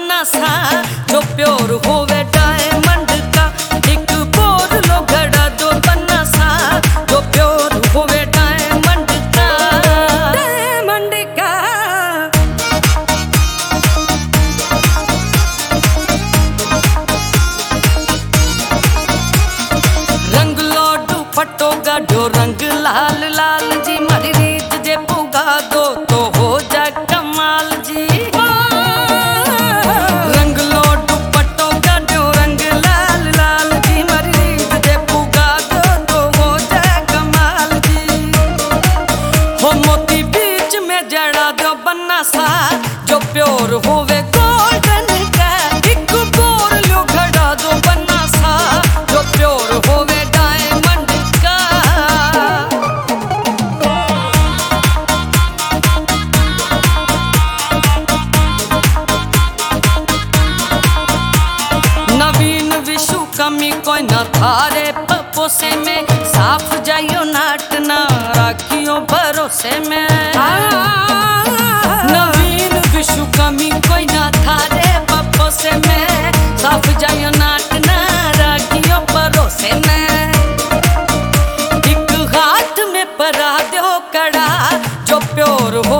बन्ना सा जो प्योर होवे डायमंड का। एक बोर लो घड़ा दो बन्ना सा जो प्योर होवे डायमंड का, डायमंड का। रंग लो दुपट्टो गाढ़ो रंग लाल लाल जी, मारी रीत जे पुगा दो तो हो जाए कमाल जी। रंग लो दुपट्टो गाढ़ो रंग लाल लाल जी, मारी रीत जे पुगा दो तो हो जाए कमाल जी। हो मोती बीच में जड़ा दो बन्ना सा जो प्योर होवे गोल्डन का। एक बोर लो घड़ा दो बन्ना सा जो प्योर होवे डायमंड का। नवीन विशु कमी कोई न थारे पपोसे में, साफ जाइयो नाट ना राखियो भरोसे में। नवीन विशु कमी कोई न थारे पपोसे में, साफ जाइयो नाट ना राखियो भरोसे में। एक हाथ में परा दो कड़ा जो प्योर हो